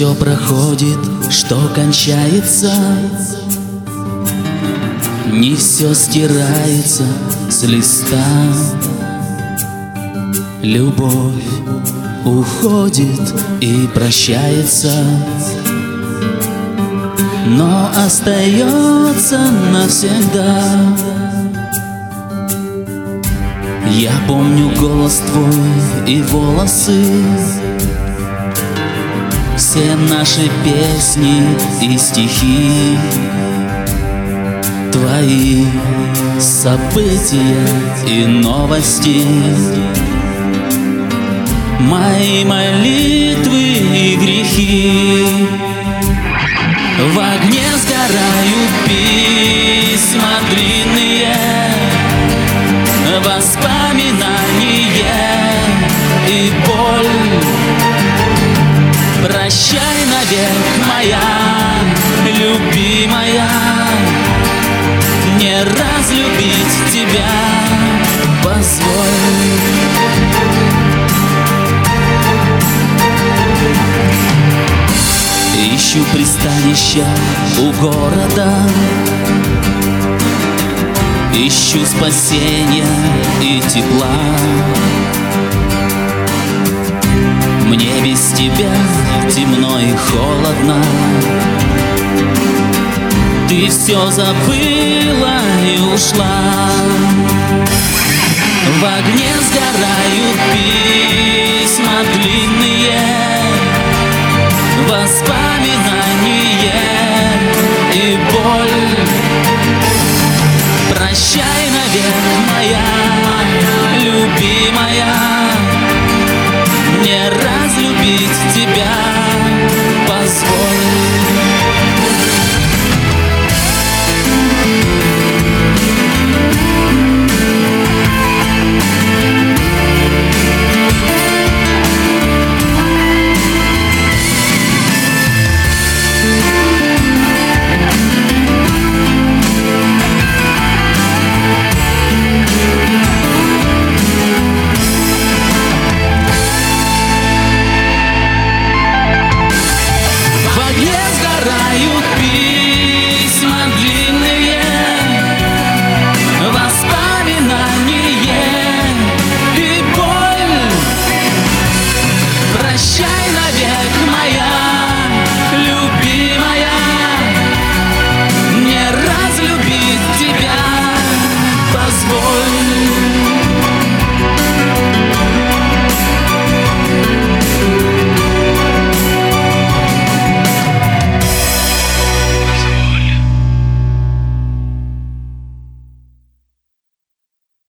все проходит, что кончается. Не все стирается с листа. Любовь уходит и прощается, но остается навсегда. Я помню голос твой и волосы, все наши песни и стихи, твои события и новости, мои молитвы и грехи. В огне сгорают письма длинные, воспоминания и боль. Прощай навек, моя любимая, не разлюбить тебя позволь. Ищу пристанища у города, ищу спасения и тепла. Мне без тебя темно и холодно. Ты все забыла и ушла. В огне сгорают письма длинные, воспоминания и боль. Прощай навек, моя любимая, не разлюбить тебя